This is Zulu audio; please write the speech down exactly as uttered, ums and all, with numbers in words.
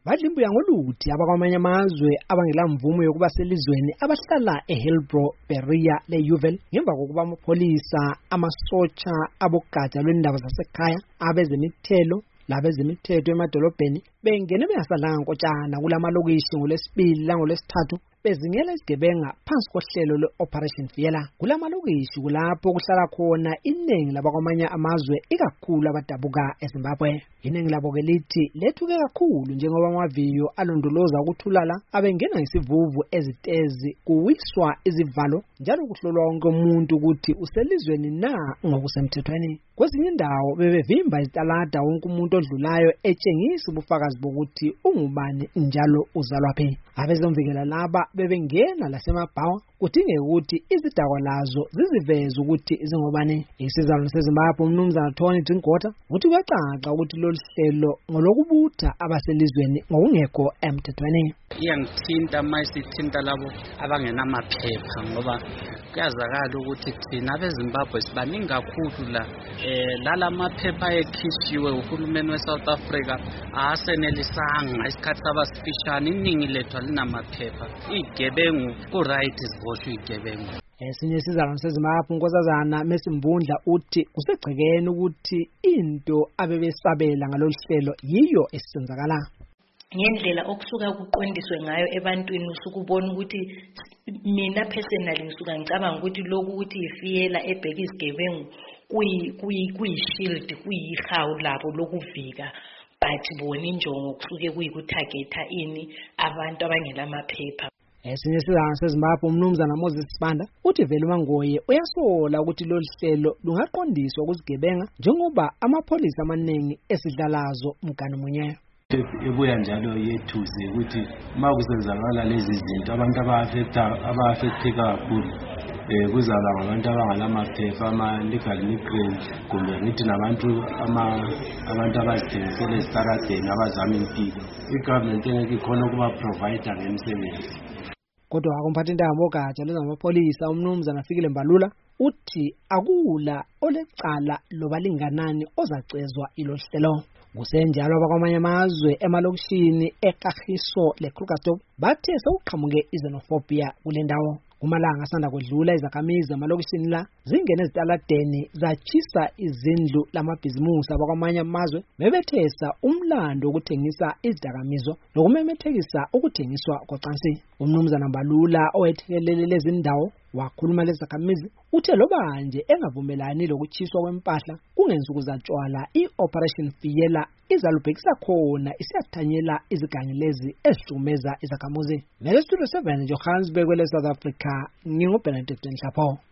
badlimbuya ngoluthi abakwamanye amazwe abangela mvumo yokuba selizweni abahlala eHillbrow Berea leUval ngemva kokuba amapholisa amasotsha abogatsha lwendaba zasekhaya abezemithelo labezemithetho emadolobheni bengene bengasadlanga nkotshana kulamalokishi ngolesibili langolesithathu bezingela isigebenga phansi kohlelo lwe-Operation Fiela. Kulamalokishi kulapho kuhlala khona iningi labakwamanye amazwe ikakhulu abadabuka eZimbabwe. Iningi labo ke lithi lethuke kakhulu njengoba amaviyo alondoloza ukuthulala abengena ngesivuvu ezitezi kuwiswa izivalo njalo kuhlolwa wonke umuntu ukuthi uselizweni na ngokusemthethweni. Kwezinye indawo bebevimba izitalada wonke umuntu odlulayo etshengisa ubufakazi bokuthi ungubani njalo uzalwa phi. Abezomvikela laba bebengena lasemabhawa kudingeka ukuthi izidakwa lazo ziziveze ukuthi zingobani. Isizalwane seZimbabwe umnumzana Tony Drinkwater uthi kuyacaca ukuthi lolu hlelo ngolokubutha abaselizweni ngokungekho emthethweni. Iyangithinta mayisithinta labo abangenamaphepha ngoba kuyazakala ukuthi thina abeZimbabwe sibaningi kakhulu la eh lalamaphepha ekhishiwe uhulumeni weSouth Africa asenelisanga isikhathi sabasifishane iningi lethu alinamaphepha. Igebengu ku right isiboshwe igebengu. Esinye isizalwane seZimbabwe unkosazana Mesimbundla uthi kusegcekeni ukuthi into abebesabela ngalolu hlelo yiyo esenzakala. Ngendlela okusuka kuqondiswe ngayo ebantwini usukubona ukuthi mina personally ngisuka ngicabanga ukuthi lokhu ukuthi ifiyela ebheka isigebengu kuyi kuyi kuyishield kuyihawu labo lokuvika but bona injongo kusuke kuyikutargeta ini abantu abangela amaphepha. Esinye isizalwane seZimbabwe umnumzana Moses Sibanda uthi vele uMangoye uyasola ukuthi lolu hlelo lungaqondiswa kuzigebenga njengoba amapholisa amaningi esidlalazo umgana munye. Ebuya njalo yethuze ukuthi makusenzakala lezi zinto abantu aba-affecta aba-affecteka kakhulu eh kuzaba ngabantu abangalamaphepha ama-legal migrant kumbe ngithi nabantu abantu abazithengisela ezitaradeni abazama impilo. I-government engeke ikhona ukuba-provider ngemisebenzi. Kodwa akumphathintambo wogatsha lwezamapholisa umnumzana Fikile Mbalula uthi akula olecala loba linganani ozacezwa ilo hlelo. Kusenjalo abakwamanye amazwe emalokishini eKagiso leKrugersdorp bathe sewuqhamuke izenofobia kule ndawo. Kumalanga asanda kudlula izakhamizi emalokishini la zingene ezitaladeni zachisa izindlu lamabhizimusi abakwamanye amazwe bebethesa umlando wokuthengisa izidakamizwa nokumemethekisa ukuthengiswa kocansi. Umnumzana Mbalula owethekelele lezi ndawo wakhuluma lezakhamizi uthe loba nje engavumelani lokuchiswa kwempahla kungenza ukuzatshwala i-Operation Fiela izalubhekisa khona isiyathanyela izigangilezi ezihlukumeza izakhamuzi. Nele Studio seven Johannesburg kwele South Africa ngingubhenedict Nhlapho.